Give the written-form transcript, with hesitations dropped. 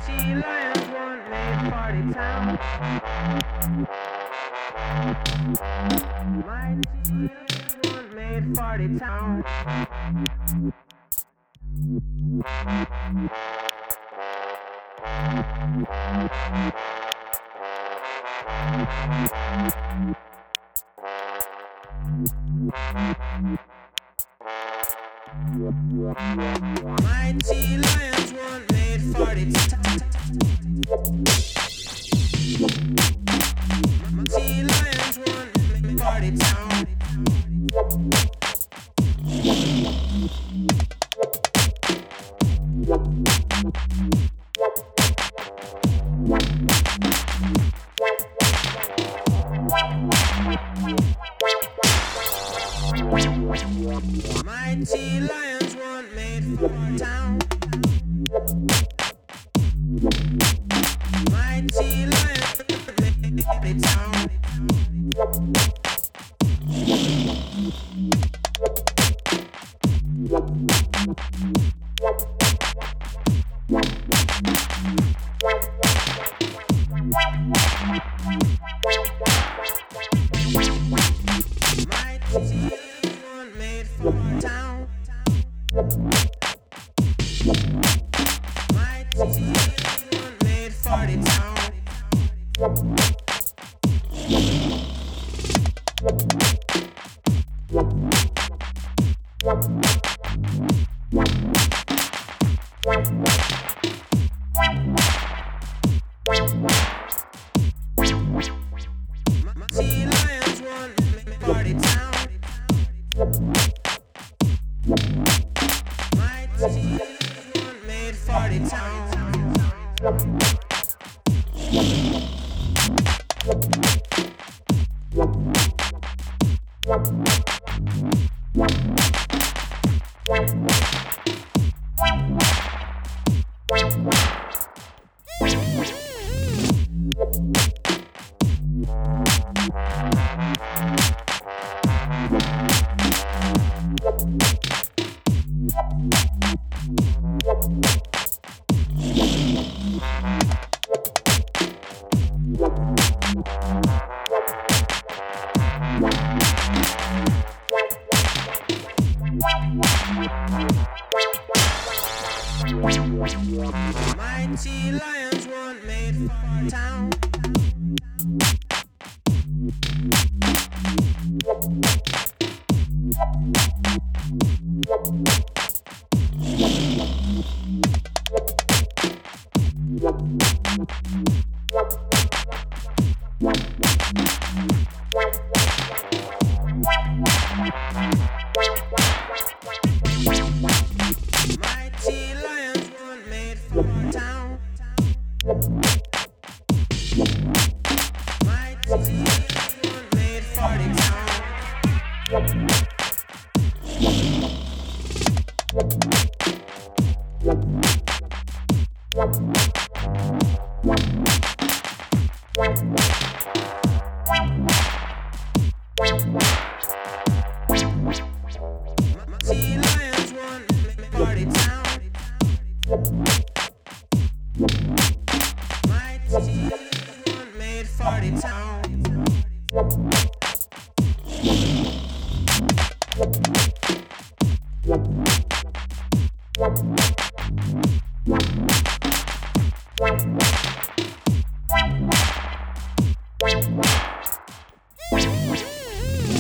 Mighty lions want made party town. Mighty lions want made party town. Mighty lions want made party town. Mighty lions want made party town. Mighty lions want made for town. Mighty lions made for town. Mighty lions want made for town. Mighty lions want made for town. Mighty lions want made for the town.